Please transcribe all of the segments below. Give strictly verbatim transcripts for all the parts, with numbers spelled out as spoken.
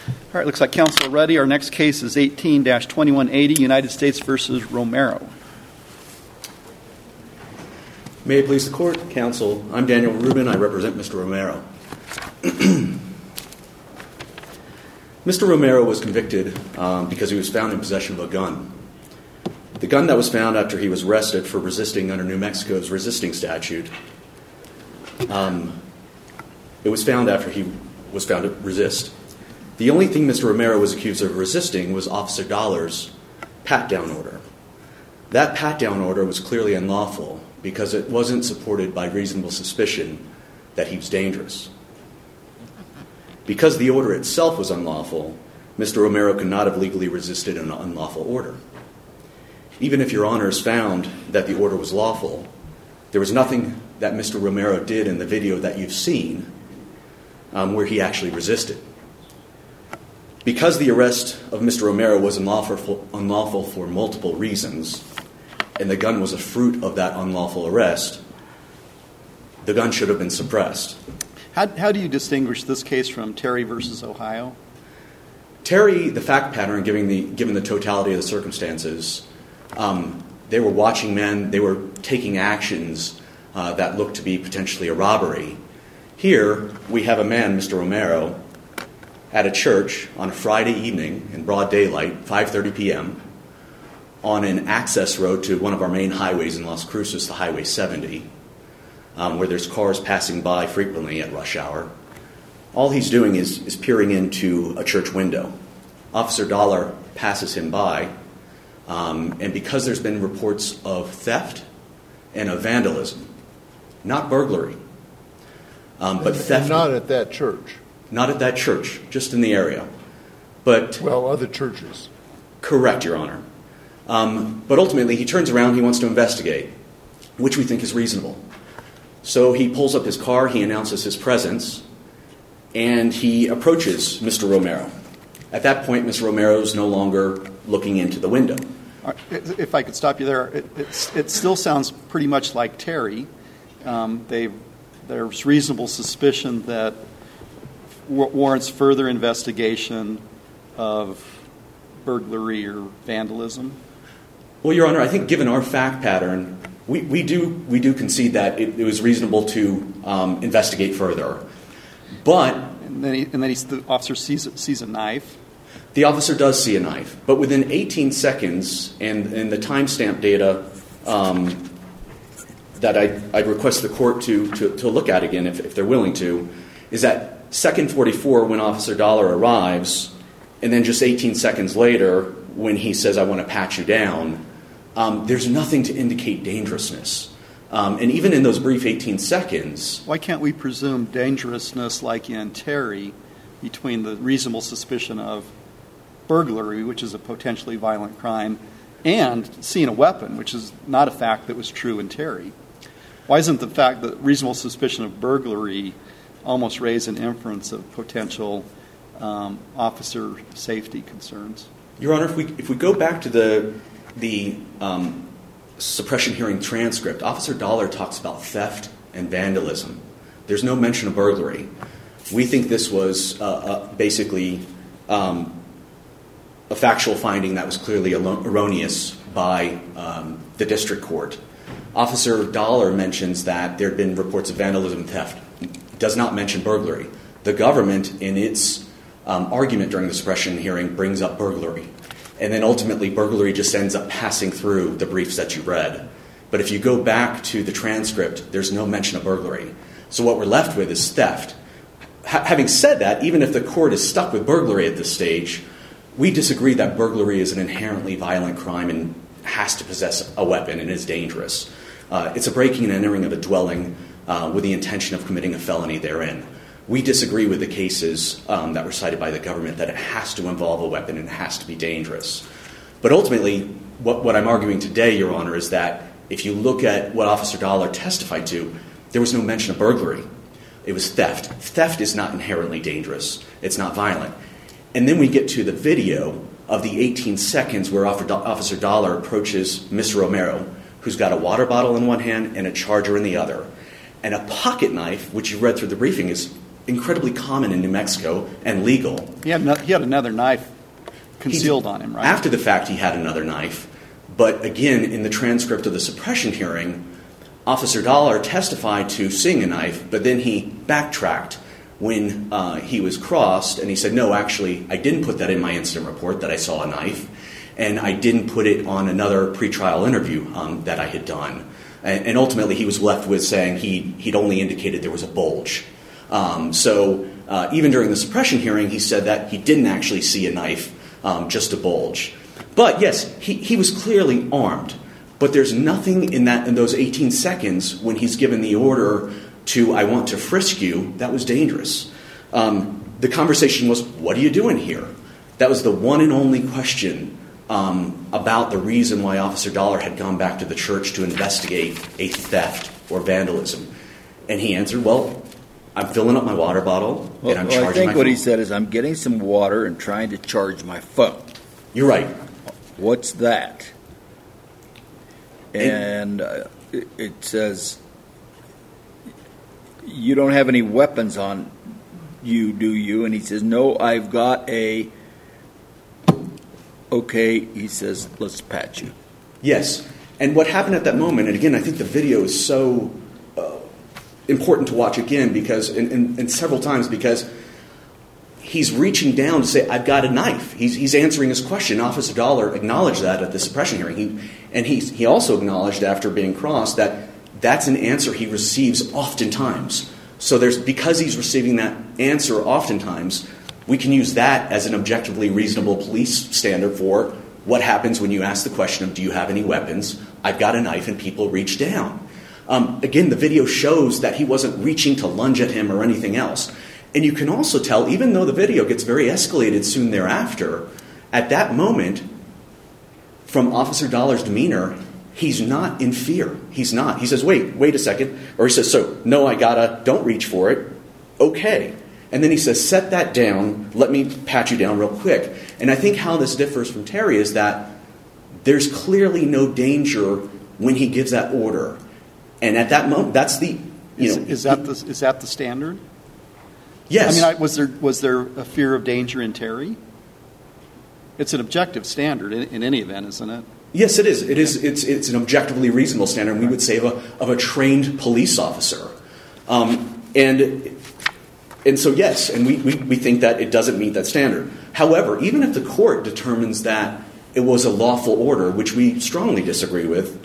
All right, looks like counsel are ready. Our next case is eighteen dash twenty-one eighty, United States versus Romero. May it please the court, counsel, I'm Daniel Rubin. I represent Mister Romero. Mister Romero was convicted um, because he was found in possession of a gun. The gun that was found after he was arrested for resisting under New Mexico's resisting statute, um, it was found after he was found to resist. The only thing Mister Romero was accused of resisting was Officer Dollar's pat-down order. That pat-down order was clearly unlawful because it wasn't supported by reasonable suspicion that he was dangerous. Because the order itself was unlawful, Mister Romero could not have legally resisted an unlawful order. Even if your honors found that the order was lawful, there was nothing that Mister Romero did in the video that you've seen um, where he actually resisted. Because the arrest of Mister Romero was unlawful, unlawful for multiple reasons, and the gun was a fruit of that unlawful arrest, the gun should have been suppressed. How, how do you distinguish this case from Terry versus Ohio? Terry, the fact pattern, given the, given the totality of the circumstances, um, they were watching men, they were taking actions uh, that looked to be potentially a robbery. Here, we have a man, Mister Romero, at a church on a Friday evening in broad daylight, five thirty p.m., on an access road to one of our main highways in Las Cruces, the Highway seventy, um, where there's cars passing by frequently at rush hour. All he's doing is, is peering into a church window. Officer Dollar passes him by, um, and because there's been reports of theft and of vandalism, not burglary, um, but and, theft. And not at that church. Not at that church, just in the area. But well, other churches. Correct, Your Honor. Um, but ultimately, he turns around, he wants to investigate, which we think is reasonable. So he pulls up his car, he announces his presence, and he approaches Mister Romero. At that point, Mister Romero is no longer looking into the window. If I could stop you there, it, it, it still sounds pretty much like Terry. Um, they, there's reasonable suspicion that warrants further investigation of burglary or vandalism? Well, Your Honor, I think given our fact pattern, we, we do we do concede that it, it was reasonable to um, investigate further. But and then, he, and then he's, the officer sees sees a knife. The officer does see a knife, but within eighteen seconds, and, and the timestamp data um, that I I'd request the court to, to, to look at again, if, if they're willing to, is that second forty-four when Officer Dollar arrives, and then just eighteen seconds later when he says, I want to pat you down, um, there's nothing to indicate dangerousness. Um, and even in those brief eighteen seconds... Why can't we presume dangerousness like in Terry between the reasonable suspicion of burglary, which is a potentially violent crime, and seeing a weapon, which is not a fact that was true in Terry? Why isn't the fact that reasonable suspicion of burglary almost raise an inference of potential um, officer safety concerns? Your Honor, if we if we go back to the the um, suppression hearing transcript, Officer Dollar talks about theft and vandalism. There's no mention of burglary. We think this was uh, uh, basically um, a factual finding that was clearly erroneous by um, the district court. Officer Dollar mentions that there had been reports of vandalism and theft. Does not mention burglary. The government, in its um, argument during the suppression hearing, brings up burglary. And then ultimately, burglary just ends up passing through the briefs that you read. But if you go back to the transcript, there's no mention of burglary. So what we're left with is theft. H- having said that, even if the court is stuck with burglary at this stage, we disagree that burglary is an inherently violent crime and has to possess a weapon and is dangerous. Uh, it's a breaking and entering of a dwelling Uh, with the intention of committing a felony therein. We disagree with the cases um, that were cited by the government that it has to involve a weapon and it has to be dangerous. But ultimately, what, what I'm arguing today, Your Honor, is that if you look at what Officer Dollar testified to, there was no mention of burglary. It was theft. Theft is not inherently dangerous. It's not violent. And then we get to the video of the eighteen seconds where Officer Dollar approaches Mister Romero, who's got a water bottle in one hand and a charger in the other. And a pocket knife, which you read through the briefing, is incredibly common in New Mexico and legal. He had, no, he had another knife concealed He, on him, right? After the fact, he had another knife. But again, in the transcript of the suppression hearing, Officer Dollar testified to seeing a knife, but then he backtracked when uh, he was crossed, and he said, no, actually, I didn't put that in my incident report that I saw a knife, and I didn't put it on another pretrial interview um, that I had done. And, and ultimately, he was left with saying he, he'd only indicated there was a bulge. Um, so uh, even during the suppression hearing, he said that he didn't actually see a knife, um, just a bulge. But yes, he, he was clearly armed. But there's nothing in that in those eighteen seconds when he's given the order to, I want to frisk you, that was dangerous. Um, the conversation was, what are you doing here? That was the one and only question um, about the reason why Officer Dollar had gone back to the church to investigate a theft or vandalism. And he answered, well, I'm filling up my water bottle, well, and I'm well, charging I think my what phone. he said is, I'm getting some water and trying to charge my phone. You're right. What's that? And uh, it, it says, you don't have any weapons on you, do you? And he says, no, I've got a... Okay, he says, let's pat you. Yes. And what happened at that moment, and again, I think the video is so uh, important to watch again because, and, and, and several times, because he's reaching down to say, I've got a knife. He's, he's answering his question. Officer Dollar acknowledged that at the suppression hearing. He, and he, he also acknowledged after being crossed that that's an answer he receives oftentimes. So there's because he's receiving that answer oftentimes, we can use that as an objectively reasonable police standard for what happens when you ask the question of, do you have any weapons? I've got a knife, and people reach down. Um, again, the video shows that he wasn't reaching to lunge at him or anything else. And you can also tell, even though the video gets very escalated soon thereafter, at that moment, from Officer Dollar's demeanor, he's not in fear. He's not. He says, wait, wait a second. Or he says, so, no, I gotta, don't reach for it. Okay. And then he says, set that down. Let me pat you down real quick. And I think how this differs from Terry is that there's clearly no danger when he gives that order. And at that moment, that's the, you is, know. Is that the, is that the standard? Yes. I mean, I, was there was there a fear of danger in Terry? It's an objective standard in, in any event, isn't it? Yes, it is. It is. It's it's an objectively reasonable standard. We would say of a of a trained police officer, um, and and so yes, and we, we we think that it doesn't meet that standard. However, even if the court determines that it was a lawful order, which we strongly disagree with,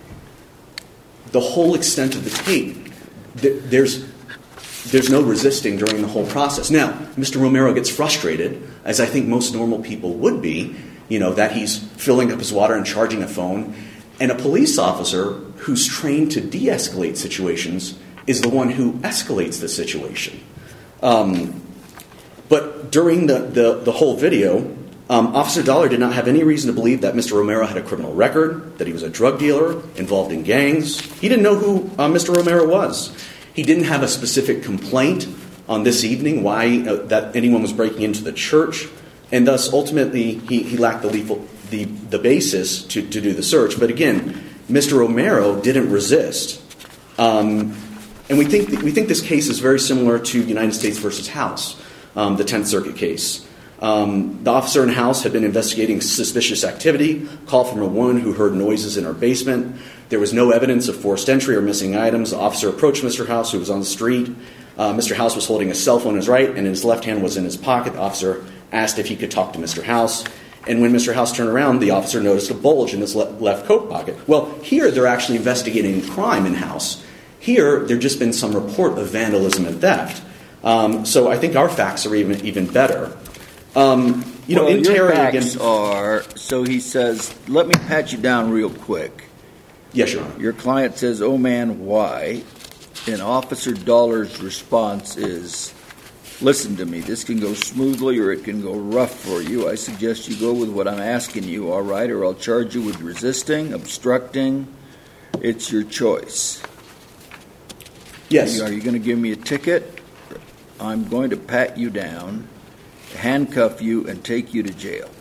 the whole extent of the tape, th- there's. There's no resisting during the whole process. Now, Mister Romero gets frustrated, as I think most normal people would be, you know, that he's filling up his water and charging a phone. And a police officer who's trained to de-escalate situations is the one who escalates the situation. Um, but during the, the, the whole video, um, Officer Dollar did not have any reason to believe that Mister Romero had a criminal record, that he was a drug dealer involved in gangs. He didn't know who uh, Mister Romero was. He didn't have a specific complaint on this evening why uh, that anyone was breaking into the church, and thus ultimately he, he lacked the lethal, the the basis to, to do the search. But again, Mister Romero didn't resist, um, and we think th- we think this case is very similar to United States versus House, um, the Tenth Circuit case. Um, the officer in House had been investigating suspicious activity, called from a woman who heard noises in her basement. There was no evidence of forced entry or missing items. The officer approached Mister House, who was on the street. Uh, Mister House was holding a cell phone in his right, and his left hand was in his pocket. The officer asked if he could talk to Mister House. And when Mister House turned around, the officer noticed a bulge in his le- left coat pocket. Well, here they're actually investigating crime in House. Here, there's just been some report of vandalism and theft. Um, so I think our facts are even even better. Um, you well, know, in your Terry facts again, are, so he says, let me pat you down real quick. Yes, Your Honor. Your client says, oh man, why? And Officer Dollar's response is, listen to me, this can go smoothly or it can go rough for you. I suggest you go with what I'm asking you, all right, or I'll charge you with resisting, obstructing. It's your choice. Yes. Are you going to give me a ticket? I'm going to pat you down, handcuff you, and take you to jail.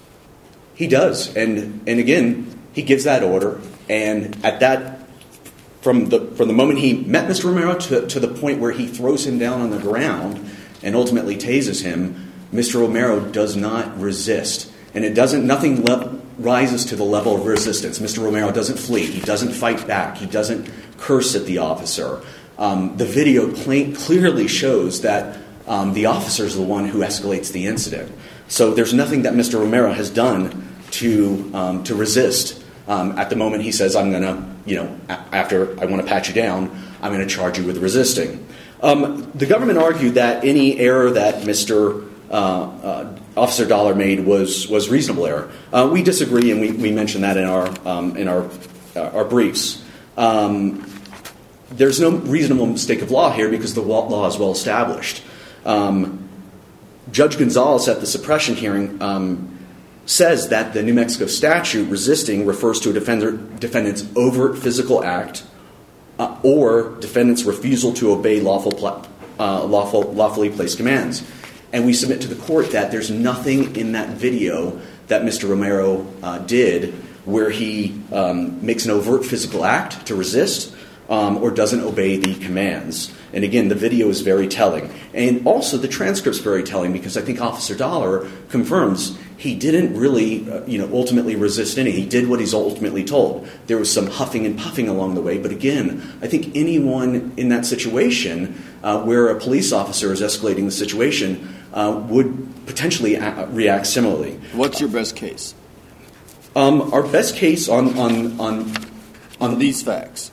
He does. And and again, he gives that order. And at that from the from the moment he met Mister Romero to, to the point where he throws him down on the ground and ultimately tases him, Mister Romero does not resist. And it doesn't, nothing le- rises to the level of resistance. Mister Romero doesn't flee. He doesn't fight back. He doesn't curse at the officer. Um, the video plain, clearly shows that um, the officer is the one who escalates the incident. So there's nothing that Mister Romero has done to um, to resist. Um, at the moment he says, I'm going to, you know, a- after I want to pat you down, I'm going to charge you with resisting. Um, the government argued that any error that Mister Uh, uh, Officer Dollar made was was reasonable error. Uh, we disagree, and we, we mentioned that in our um, in our uh, our briefs. Um, there's no reasonable mistake of law here because the law is well established. Um, Judge Gonzalez at the suppression hearing um, says that the New Mexico statute resisting refers to a defender, defendant's overt physical act uh, or defendant's refusal to obey lawful pl- uh, lawful lawfully placed commands. And we submit to the court that there's nothing in that video that Mister Romero uh, did where he um, makes an overt physical act to resist um, or doesn't obey the commands. And again, the video is very telling. And also the transcript's very telling because I think Officer Dollar confirms he didn't really, uh, you know, ultimately resist any. He did what he's ultimately told. There was some huffing and puffing along the way. But again, I think anyone in that situation uh, where a police officer is escalating the situation Uh, would potentially a- react similarly. What's your best case? Um, our best case on on on, on these facts,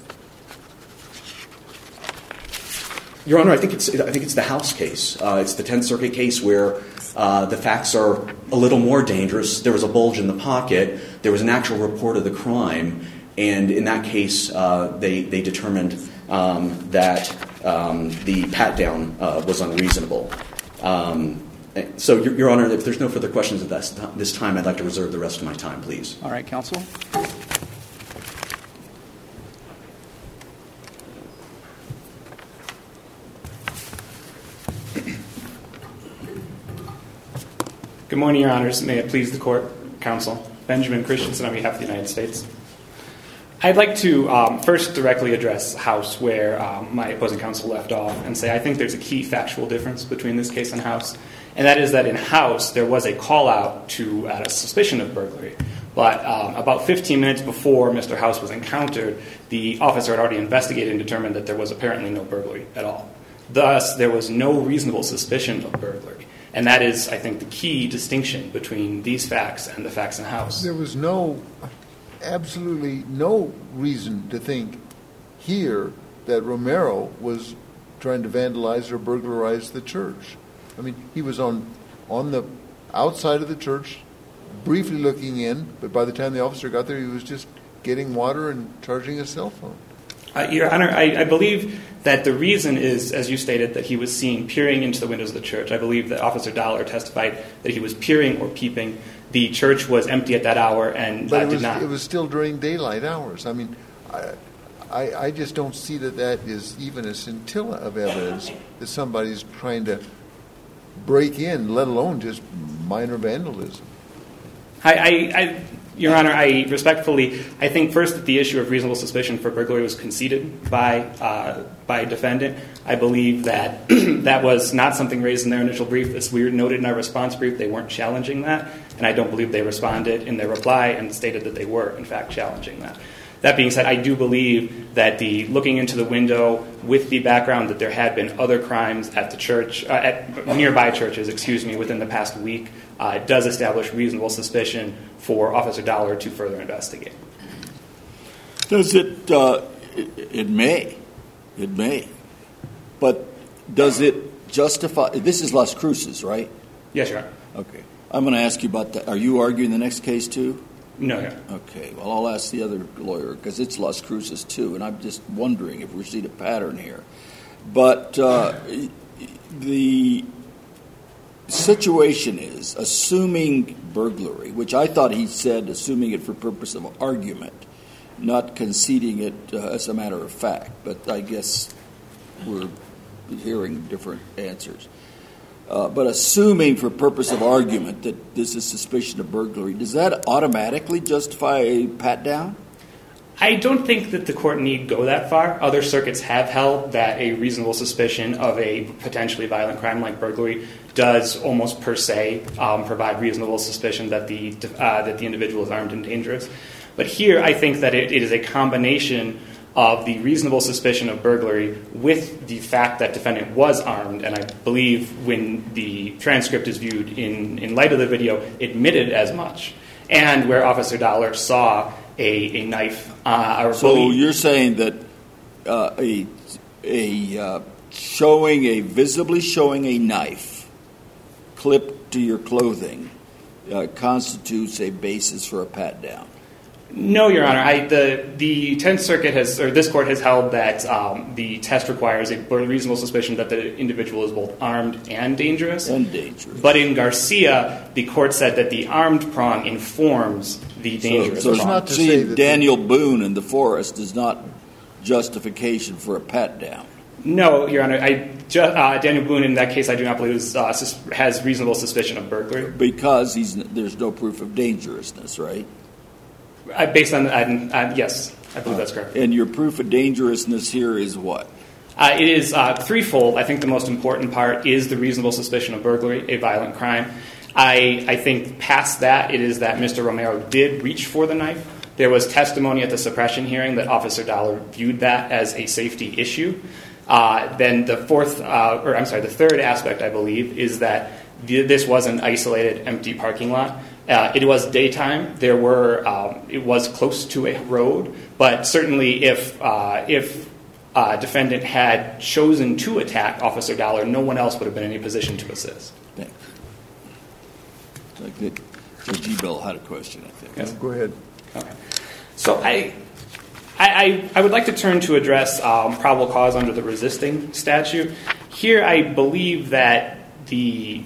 Your Honor, I think it's I think it's the House case. Uh, it's the Tenth Circuit case where uh, the facts are a little more dangerous. There was a bulge in the pocket. There was an actual report of the crime, and in that case, uh, they they determined um, that um, the pat down uh, was unreasonable. Um, so, Your, Your Honor, if there's no further questions at this, this time, I'd like to reserve the rest of my time, please. All right, counsel. Good morning, Your Honors. May it please the court, counsel. Benjamin Christensen on behalf of the United States. I'd like to um, first directly address House, where um, my opposing counsel left off, and say I think there's a key factual difference between this case and House, and that is that in House there was a call-out to uh, a suspicion of burglary. But um, about fifteen minutes before Mister House was encountered, the officer had already investigated and determined that there was apparently no burglary at all. Thus, there was no reasonable suspicion of burglary. And that is, I think, the key distinction between these facts and the facts in House. There was no... absolutely no reason to think here that Romero was trying to vandalize or burglarize the church. I mean, he was on on the outside of the church, briefly looking in, but by the time the officer got there, he was just getting water and charging his cell phone. Uh, Your Honor, I, I believe that the reason is, as you stated, that he was seen peering into the windows of the church. I believe that Officer Dollar testified that he was peering or peeping. The church was empty at that hour, and but that it was, did not. It was still during daylight hours. I mean, I, I, I just don't see that that is even a scintilla of evidence that somebody's trying to break in, let alone just minor vandalism. I, I, I, Your Honor, I respectfully, I think first that the issue of reasonable suspicion for burglary was conceded by uh, by a defendant. I believe that that was not something raised in their initial brief. As we noted in our response brief, they weren't challenging that, and I don't believe they responded in their reply and stated that they were, in fact, challenging that. That being said, I do believe that the looking into the window with the background that there had been other crimes at the church, uh, at nearby churches, excuse me, within the past week, uh, does establish reasonable suspicion for Officer Dollar to further investigate. Does it, uh, it, it may, it may, but does it justify, this is Las Cruces, right? Yes, Your Honor. Okay. I'm going to ask you about that. Are you arguing the next case too? No, Your Honor. Okay. Well, I'll ask the other lawyer because it's Las Cruces too, and I'm just wondering if we see a pattern here. But uh, the situation is, assuming burglary, which I thought he said assuming it for purpose of argument, not conceding it uh, as a matter of fact, but I guess we're hearing different answers. Uh, but assuming for purpose of argument that this is suspicion of burglary, does that automatically justify a pat-down? I don't think that the court need go that far. Other circuits have held that a reasonable suspicion of a potentially violent crime like burglary does almost per se um, provide reasonable suspicion that the uh, that the individual is armed and dangerous. But here, I think that it, it is a combination of the reasonable suspicion of burglary with the fact that defendant was armed, and I believe when the transcript is viewed in, in light of the video, admitted as much, and where Officer Dollar saw a, a knife. Uh, or so believe. You're saying that uh, a, a uh, showing a visibly showing a knife clipped to your clothing uh, constitutes a basis for a pat down? No, Your Honor. I, the the Tenth Circuit has, or this court has held that um, the test requires a reasonable suspicion that the individual is both armed and dangerous. And dangerous. But in Garcia, the court said that the armed prong informs the dangerous so, so prong. not to say seeing that Daniel Boone in the forest is not justification for a pat down. No, Your Honor. I, ju- uh, Daniel Boone, in that case, I do not believe is, uh, sus- has reasonable suspicion of burglary. Because he's there's no proof of dangerousness, right? Uh, based on, uh, uh, yes, I believe that's correct. And your proof of dangerousness here is what? Uh, it is uh, threefold. I think the most important part is the reasonable suspicion of burglary, a violent crime. I, I think past that, it is that Mister Romero did reach for the knife. There was testimony at the suppression hearing that Officer Dollar viewed that as a safety issue. Uh, then the fourth, uh, or I'm sorry, the third aspect, I believe, is that th- this was an isolated, empty parking lot. Uh, it was daytime. There were. Um, it was close to a road, but certainly, if uh, if uh, defendant had chosen to attack Officer Dollar, no one else would have been in any position to assist. Thanks. Like that, Judge Ebell had a question, I think. Yes. Go ahead. Okay. So I, I, I would like to turn to address um, probable cause under the resisting statute. Here, I believe that the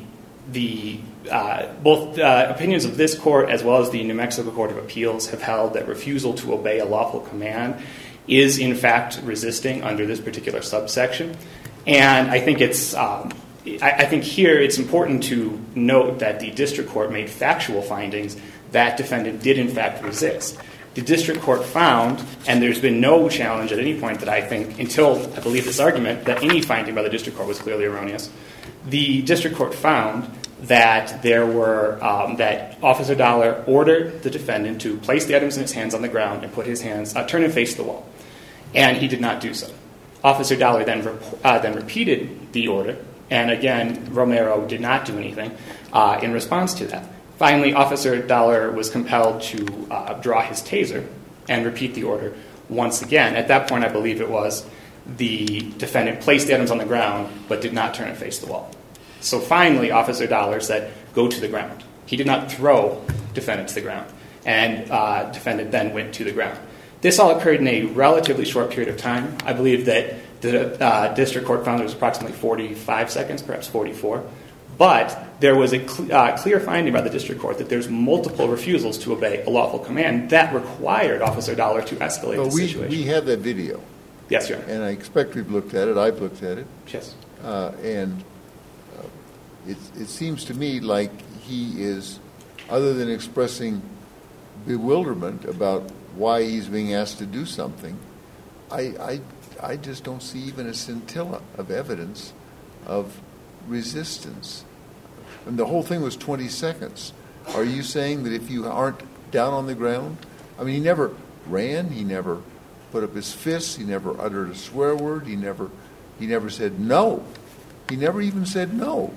the uh, both uh, opinions of this court as well as the New Mexico Court of Appeals have held that refusal to obey a lawful command is in fact resisting under this particular subsection. And I think it's um, I, I think here it's important to note that the district court made factual findings that defendant did in fact resist. The district court found, and there's been no challenge at any point that I think, until I believe this argument, that any finding by the district court was clearly erroneous. The district court found that there were um, that Officer Dollar ordered the defendant to place the items in his hands on the ground and put his hands uh, turn and face the wall, and he did not do so. Officer Dollar then rep- uh, then repeated the order, and again Romero did not do anything uh, in response to that. Finally, Officer Dollar was compelled to uh, draw his taser and repeat the order once again. At that point, I believe it was the defendant placed the items on the ground but did not turn and face the wall. So finally, Officer Dollar said, "Go to the ground." He did not throw defendant to the ground, and uh, defendant then went to the ground. This all occurred in a relatively short period of time. I believe that the uh, district court found there was approximately forty-five seconds, perhaps forty-four. But there was a cl- uh, clear finding by the district court that there's multiple refusals to obey a lawful command that required Officer Dollar to escalate Well, the we, situation. we have that video, Yes, Your Honor. and I expect we've looked at it. I've looked at it. Yes. Uh, and uh, it, it seems to me like he is, other than expressing bewilderment about why he's being asked to do something, I, I, I just don't see even a scintilla of evidence of resistance. And the whole thing was twenty seconds. Are you saying that if you aren't down on the ground? I mean, he never ran. He never put up his fists. He never uttered a swear word. He never, he never said no. He never even said no.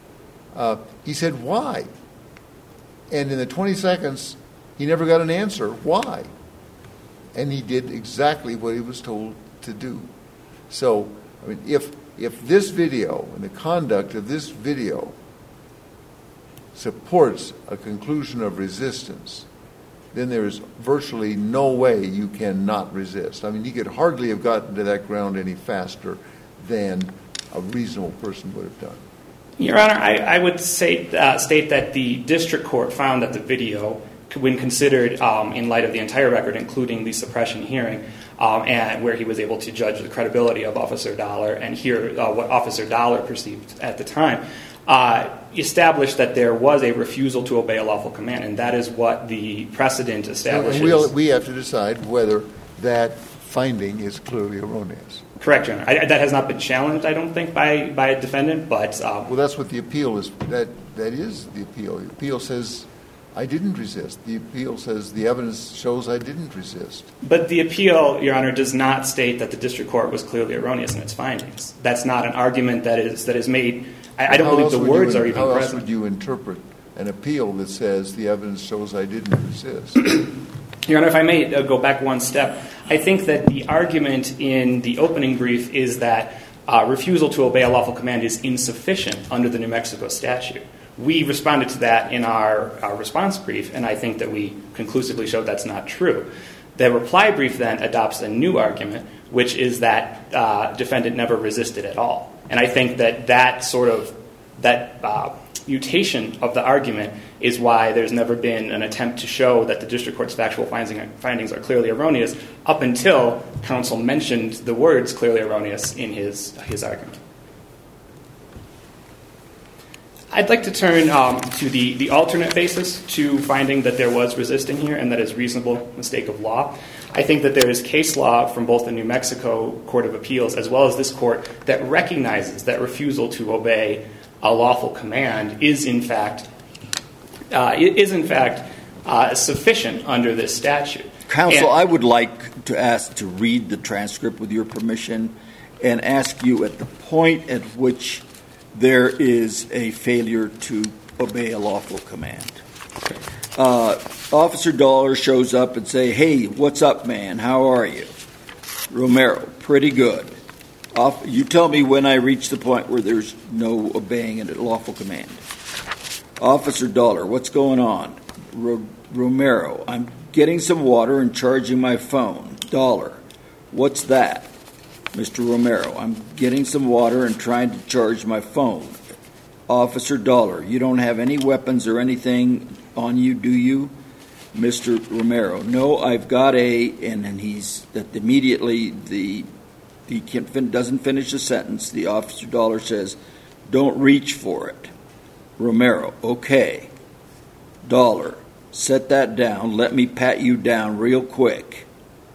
Uh, he said why. And in the twenty seconds, he never got an answer. Why? And he did exactly what he was told to do. So, I mean, if if this video and the conduct of this video supports a conclusion of resistance, then there is virtually no way you cannot resist. I mean, he could hardly have gotten to that ground any faster than a reasonable person would have done. Your Honor, I, I would say, uh, state that the district court found that the video, when considered um, in light of the entire record, including the suppression hearing, um, and where he was able to judge the credibility of Officer Dollar and hear uh, what Officer Dollar perceived at the time, uh, established that there was a refusal to obey a lawful command, and that is what the precedent establishes. And we'll, we have to decide whether that finding is clearly erroneous. Correct, Your Honor. I, that has not been challenged, I don't think, by, by a defendant, but... Um, well, that's what the appeal is. That That is the appeal. The appeal says, I didn't resist. The appeal says the evidence shows I didn't resist. But the appeal, Your Honor, does not state that the district court was clearly erroneous in its findings. That's not an argument that is that is made. I, I don't How believe the words you, are even how present. How else would you interpret an appeal that says the evidence shows I didn't resist? Your Honor, if I may uh, go back one step, I think that the argument in the opening brief is that uh, refusal to obey a lawful command is insufficient under the New Mexico statute. We responded to that in our, our response brief, and I think that we conclusively showed that's not true. The reply brief then adopts a new argument, which is that uh, defendant never resisted at all. And I think that that sort of, that uh, mutation of the argument is why there's never been an attempt to show that the district court's factual findings are clearly erroneous up until counsel mentioned the words clearly erroneous in his, his argument. I'd like to turn um, to the, the alternate basis to finding that there was resisting here and that is reasonable mistake of law. I think that there is case law from both the New Mexico Court of Appeals as well as this court that recognizes that refusal to obey a lawful command is in fact uh, is in fact uh, sufficient under this statute. Counsel, and, I would like to ask to read the transcript with your permission and ask you at the point at which there is a failure to obey a lawful command. Uh, Officer Dollar shows up and say, "Hey, what's up, man? How are you?" Romero, "Pretty good." Off, you tell me when I reach the point where there's no obeying a lawful command. Officer Dollar, "What's going on?" Ro- Romero, "I'm getting some water and charging my phone." Dollar, "What's that?" Mister Romero, "I'm getting some water and trying to charge my phone." Officer Dollar, "You don't have any weapons or anything on you, do you?" Mister Romero, "No, I've got a," and then he's, that immediately the, he can't, doesn't finish the sentence. The Officer Dollar says, "Don't reach for it." Romero, "Okay." Dollar, "Set that down. Let me pat you down real quick."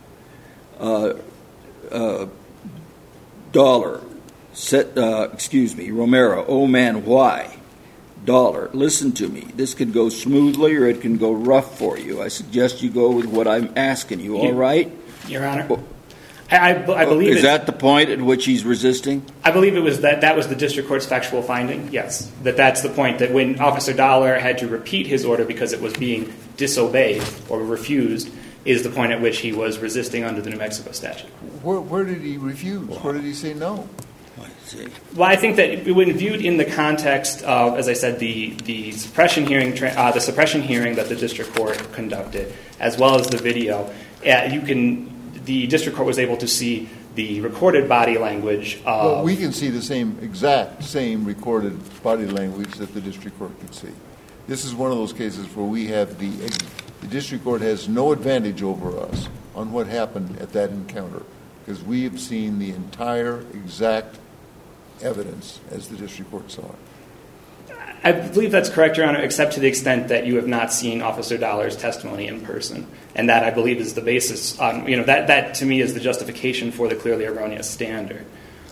Uh, uh, Dollar, set, uh, excuse me, Romero, "Oh man, why?" Dollar, "Listen to me. This can go smoothly or it can go rough for you. I suggest you go with what I'm asking you, all right?" Your Honor, well, I, I, I believe Is that the point at which he's resisting? I believe it was that that was the district court's factual finding, yes. That that's the point, that when Officer Dollar had to repeat his order because it was being disobeyed or refused, is the point at which he was resisting under the New Mexico statute. Where, where did he refuse? Where did he say no? I see. Well, I think that when viewed in the context of, as I said, the the suppression hearing, uh, the suppression hearing that the district court conducted, as well as the video, uh, you can the district court was able to see the recorded body language of. Well, we can see the same exact same recorded body language that the district court could see. This is one of those cases where we have the the district court has no advantage over us on what happened at that encounter because we have seen the entire exact evidence as the district court saw it. I believe that's correct, Your Honor, except to the extent that you have not seen Officer Dollar's testimony in person. And that, I believe, is the basis. Um, you know, that, that, to me, is the justification for the clearly erroneous standard.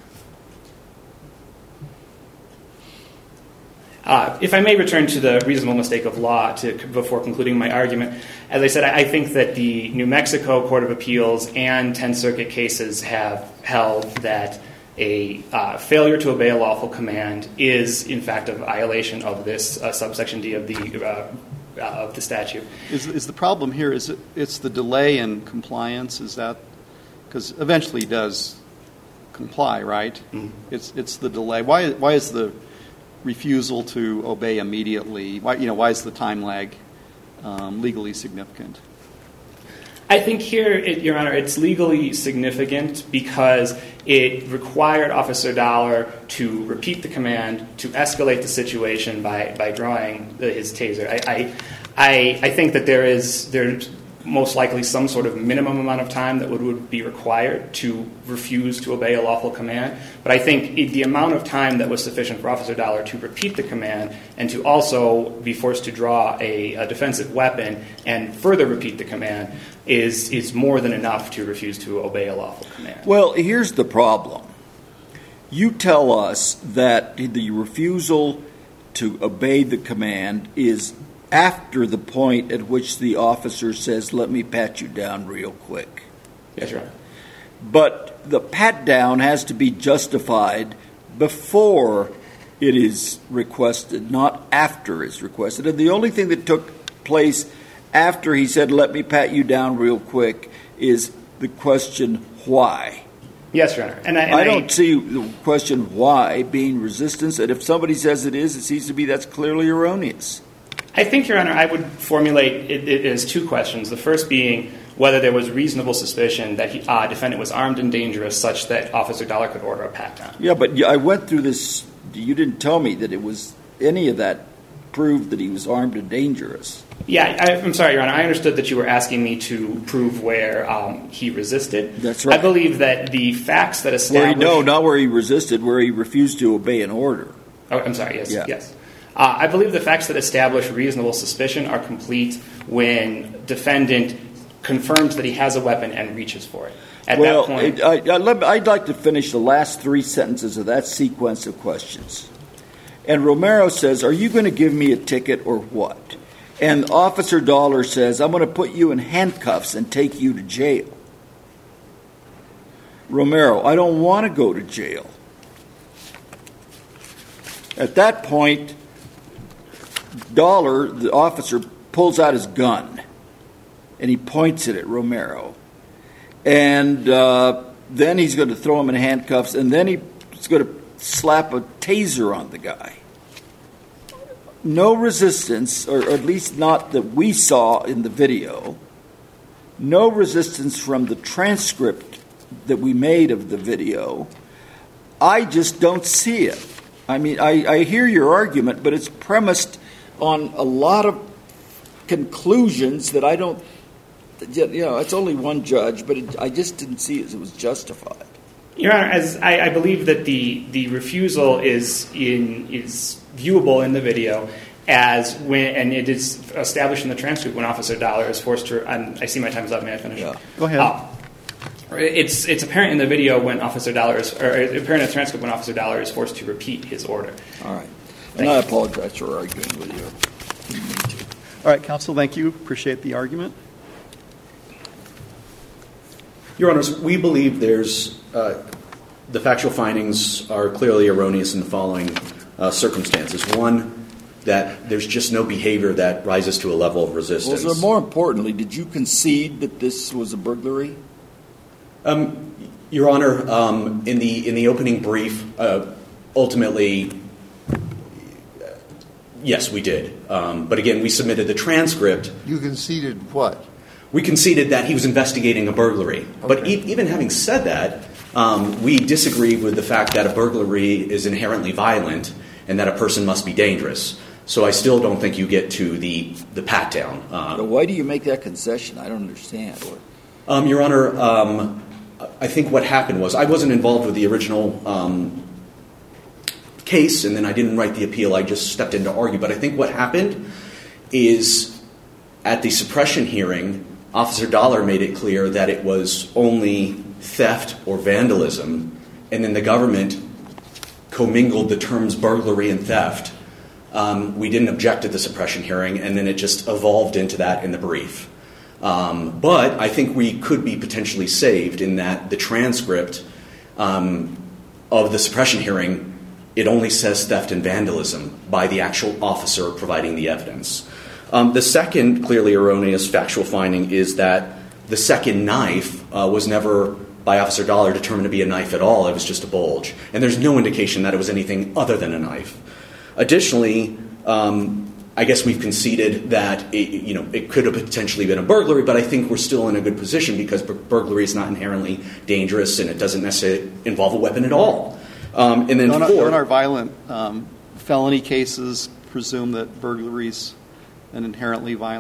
Uh, if I may return to the reasonable mistake of law to, before concluding my argument, as I said, I, I think that the New Mexico Court of Appeals and Tenth Circuit cases have held that a uh, failure to obey a lawful command is, in fact, a violation of this uh, subsection D of the uh, uh, of the statute. Is, is the problem here? Is it? It's the delay in compliance? Is that because eventually he does comply, right? Mm-hmm. It's it's the delay. Why why is the refusal to obey immediately? Why you know why is the time lag um, legally significant? I think here, it, Your Honor, it's legally significant because it required Officer Dollar to repeat the command, to escalate the situation by, by drawing the, his taser. I, I, I, I think that there is there most likely some sort of minimum amount of time that would, would be required to refuse to obey a lawful command. But I think it, the amount of time that was sufficient for Officer Dollar to repeat the command and to also be forced to draw a, a defensive weapon and further repeat the command is, is more than enough to refuse to obey a lawful command. Well, here's the problem. You tell us that the refusal to obey the command is after the point at which the officer says, let me pat you down real quick. Yes, Your Honor. But the pat down has to be justified before it is requested, not after it's requested. And the only thing that took place after he said, let me pat you down real quick, is the question, why? Yes, Your Honor. And I, and I don't I, see the question why being resistance. And if somebody says it is, it seems to be that's clearly erroneous. I think, Your Honor, I would formulate it, it as two questions. The first being whether there was reasonable suspicion that the uh, defendant was armed and dangerous such that Officer Dollar could order a pat-down. Yeah, but I went through this. You didn't tell me that it was any of that proved that he was armed and dangerous. Yeah, I, I'm sorry, Your Honor. I understood that you were asking me to prove where um, he resisted. That's right. I believe that the facts that establish... Where he, no, not where he resisted, where he refused to obey an order. Oh, I'm sorry, yes, yeah. yes. Uh, I believe the facts that establish reasonable suspicion are complete when defendant confirms that he has a weapon and reaches for it. At well, that point, I, I, I'd like to finish the last three sentences of that sequence of questions. And Romero says, are you going to give me a ticket or what? And Officer Dollar says, I'm going to put you in handcuffs and take you to jail. Romero, I don't want to go to jail. At that point, Dollar, the officer, pulls out his gun, and he points it at Romero. And uh, then he's going to throw him in handcuffs, and then he's going to slap a taser on the guy. No resistance, or at least not that we saw in the video. No resistance from the transcript that we made of the video. I just don't see it. I mean, I, I hear your argument, but it's premised on a lot of conclusions that I don't, you know, it's only one judge, but it, I just didn't see it as it was justified. Your Honor, as I, I believe that the, the refusal is in is viewable in the video as when, and it is established in the transcript when Officer Dollar is forced to, and I see my time is up, may I finish? Yeah. Go ahead. Uh, It's it's apparent in the video when Officer Dollar is, or apparent in the transcript when Officer Dollar is forced to repeat his order. All right. And I apologize for arguing with you. All right, counsel, thank you. Appreciate the argument. Your Honors, we believe there's uh, the factual findings are clearly erroneous in the following uh, circumstances. One, that there's just no behavior that rises to a level of resistance. Well, so more importantly, did you concede that this was a burglary? Um, Your Honor, um, in the in the opening brief, uh, ultimately, yes, we did. Um, but again, we submitted the transcript. You conceded what? We conceded that he was investigating a burglary. Okay. But e- even having said that, um, we disagree with the fact that a burglary is inherently violent and that a person must be dangerous. So I still don't think you get to the, the pat-down. Uh, but why do you make that concession? I don't understand. Um, Your Honor, um, I think what happened was I wasn't involved with the original um, case, and then I didn't write the appeal. I just stepped in to argue. But I think what happened is at the suppression hearing, Officer Dollar made it clear that it was only theft or vandalism, and then the government commingled the terms burglary and theft. Um, we didn't object at the suppression hearing, and then it just evolved into that in the brief. Um, but I think we could be potentially saved in that the transcript um, of the suppression hearing, it only says theft and vandalism by the actual officer providing the evidence. Um, the second clearly erroneous factual finding is that the second knife uh, was never, by Officer Dollar, determined to be a knife at all. It was just a bulge. And there's no indication that it was anything other than a knife. Additionally, um, I guess we've conceded that it, you know, it could have potentially been a burglary, but I think we're still in a good position because bur- burglary is not inherently dangerous and it doesn't necessarily involve a weapon at all. Um, and then don't, four, don't our violent um, felony cases presume that burglaries an inherently violent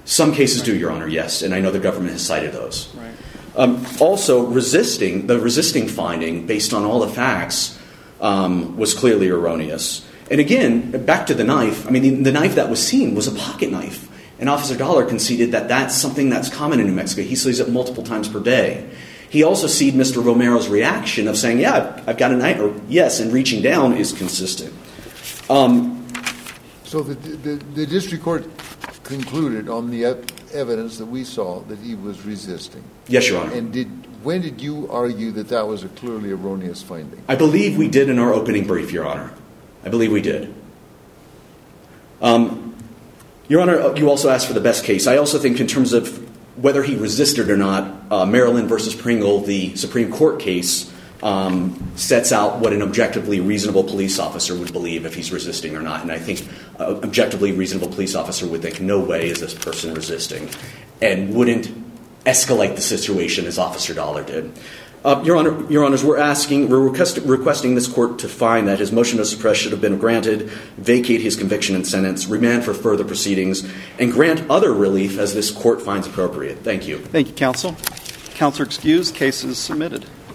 Some cases do, Your Honor, yes, and I know the government has cited those. Right. Um, also, resisting, the resisting finding, based on all the facts, um, was clearly erroneous. And again, back to the knife, I mean, the, the knife that was seen was a pocket knife. And Officer Dollar conceded that that's something that's common in New Mexico. He sees it multiple times per day. He also sees Mister Romero's reaction of saying, yeah, I've got a knife, or yes, and reaching down is consistent. Um, so the, the, the district court concluded on the evidence that we saw that he was resisting. Yes, Your Honor. And did when did you argue that that was a clearly erroneous finding? I believe we did in our opening brief, Your Honor. I believe we did. Um, Your Honor, you also asked for the best case. I also think in terms of whether he resisted or not, uh, Maryland versus Pringle, the Supreme Court case, um, sets out what an objectively reasonable police officer would believe if he's resisting or not. And I think an objectively reasonable police officer would think, no way is this person resisting, and wouldn't escalate the situation as Officer Dollar did. Uh, Your Honor, Your Honors, we're asking, we're request, requesting this court to find that his motion to suppress should have been granted, vacate his conviction and sentence, remand for further proceedings, and grant other relief as this court finds appropriate. Thank you. Thank you, counsel. Counselor excused. Case is submitted.